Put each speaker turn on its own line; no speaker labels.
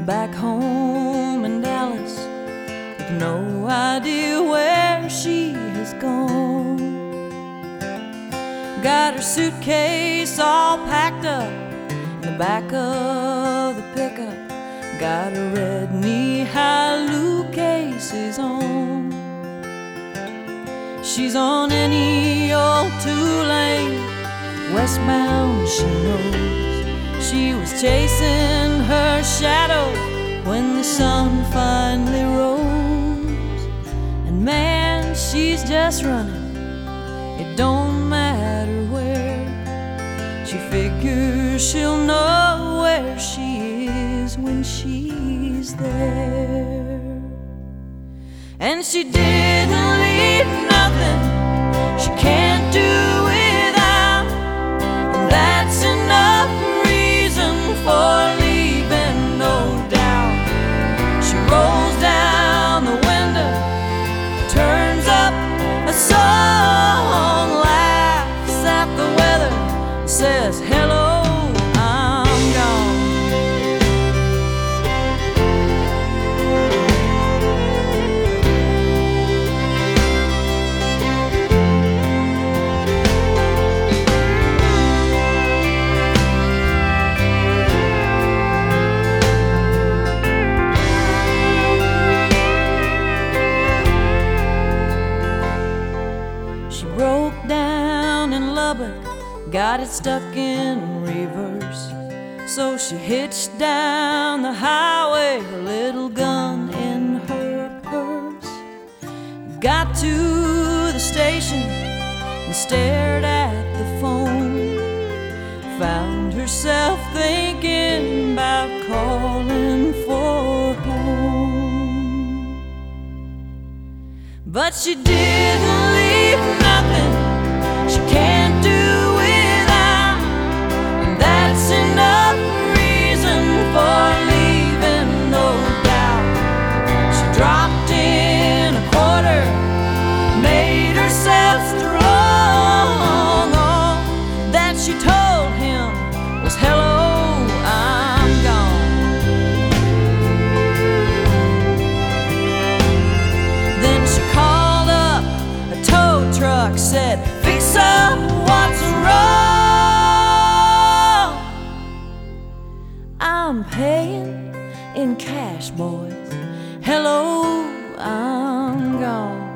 back home in Dallas with no idea where she has gone. Got her suitcase all packed up in the back of the pickup. Got her red knee-high Lucases on. She's on any old two-lane westbound, she knows. She was chasing her shadow when the sun finally rose. And man, she's just running, it don't matter where. She figures she'll know where she is when she's there. And she didn't leave nothing she can't do without, and that's enough reason for leaving, no doubt. She rolls down the window, turns up a song, laughs at the weather, says hello, I'm gone. She broke down in Lubbock, got it stuck in reverse. So she hitched down the highway, a little gun in her purse. Got to the station and stared at the phone. Found herself thinking about calling for home. But she didn't leave nothing she can't do without, and that's enough reason for leaving, no doubt. She dropped in a quarter, made herself strong. All that she told him was hello, I'm gone. Then she called up a tow truck, said, fix up what's wrong. I'm paying in cash, boys. Hello, I'm gone.